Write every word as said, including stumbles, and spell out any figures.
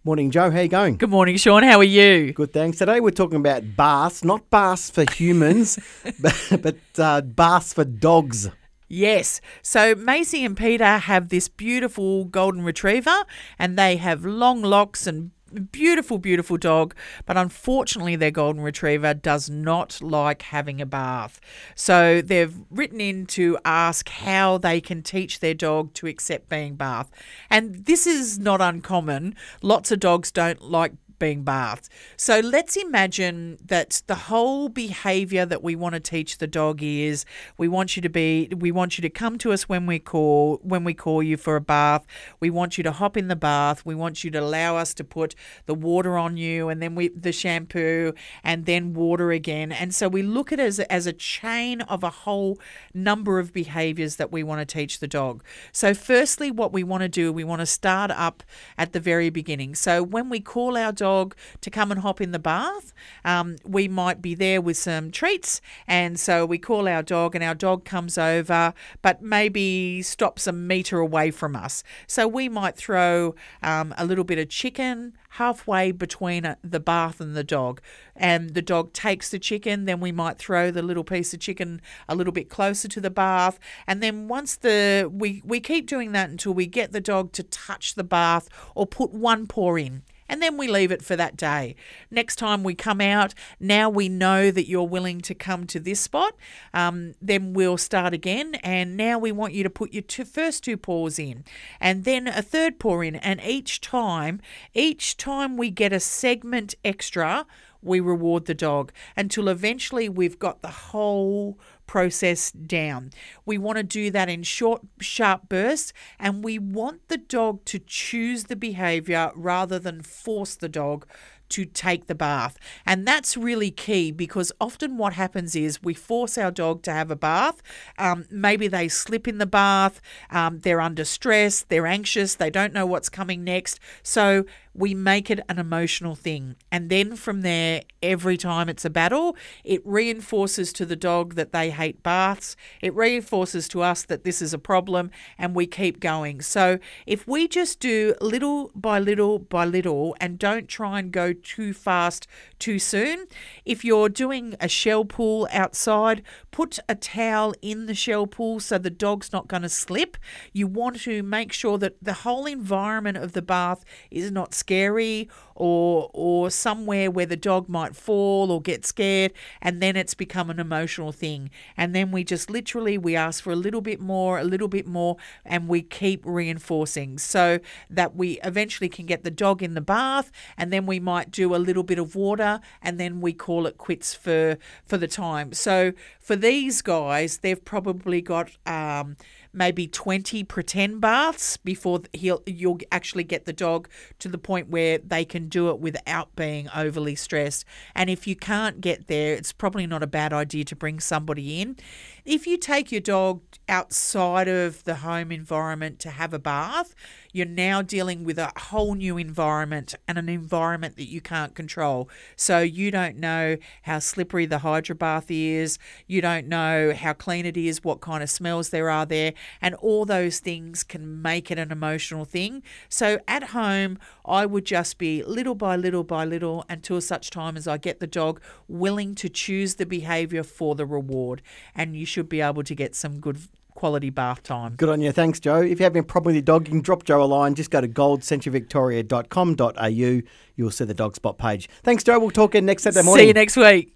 Morning, Joe. How you going? Good morning, Sean. How are you? Good, thanks. Today we're talking about baths, not baths for humans, but, but uh, baths for dogs. Yes. So Maisie and Peter have this beautiful golden retriever, and they have long locks and beautiful, beautiful dog, but unfortunately their golden retriever does not like having a bath. So they've written in to ask how they can teach their dog to accept being bathed. And this is not uncommon. Lots of dogs don't like being bathed. So let's imagine that the whole behaviour that we want to teach the dog is we want you to be we want you to come to us when we call when we call you for a bath. We want you to hop in the bath. We want you to allow us to put the water on you and then we the shampoo and then water again. And so we look at it as a, as a chain of a whole number of behaviours that we want to teach the dog. So firstly, what we want to do, we want to start up at the very beginning. So when we call our dog to come and hop in the bath, um, we might be there with some treats, and so we call our dog and our dog comes over but maybe stops a metre away from us. So we might throw um, a little bit of chicken halfway between the bath and the dog, and the dog takes the chicken. Then we might throw the little piece of chicken a little bit closer to the bath, and then once the we, we keep doing that until we get the dog to touch the bath or put one paw in. And then we leave it for that day. Next time we come out, now we know that you're willing to come to this spot. Um, then we'll start again. And now we want you to put your two, first two paws in and then a third paw in. And each time, each time we get a segment extra, we reward the dog until eventually we've got the whole process down. We want to do that in short, sharp bursts, and we want the dog to choose the behaviour rather than force the dog to take the bath. And that's really key, because often what happens is we force our dog to have a bath. Um, maybe they slip in the bath, um, they're under stress, they're anxious, they don't know what's coming next. So we make it an emotional thing. And then from there, every time it's a battle, it reinforces to the dog that they hate baths. It reinforces to us that this is a problem, and we keep going. So if we just do little by little by little and don't try and go too fast too soon. If you're doing a shell pool outside, put a towel in the shell pool so the dog's not going to slip. You want to make sure that the whole environment of the bath is not scary or or somewhere where the dog might fall or get scared, and then it's become an emotional thing. And then we just literally, we ask for a little bit more, a little bit more, and we keep reinforcing so that we eventually can get the dog in the bath, and then we might do a little bit of water, and then we call it quits for, for the time. So for these guys, they've probably got um, maybe twenty pretend baths before he'll you'll actually get the dog to the point where they can do it without being overly stressed. And if you can't get there, it's probably not a bad idea to bring somebody in. If you take your dog outside of the home environment to have a bath, you're now dealing with a whole new environment, and an environment that you can't control. So you don't know how slippery the hydro bath is, you don't know how clean it is, what kind of smells there are there, and all those things can make it an emotional thing. So at home, I would just be little by little by little until such time as I get the dog willing to choose the behaviour for the reward, and you should be able to get some good quality bath time. Good on you. Thanks, Joe. If you have any problem with your dog, you can drop Joe a line. Just go to gold century victoria dot com dot a u. You'll see the dog spot page. Thanks, Joe. We'll talk again next Saturday morning. See you next week.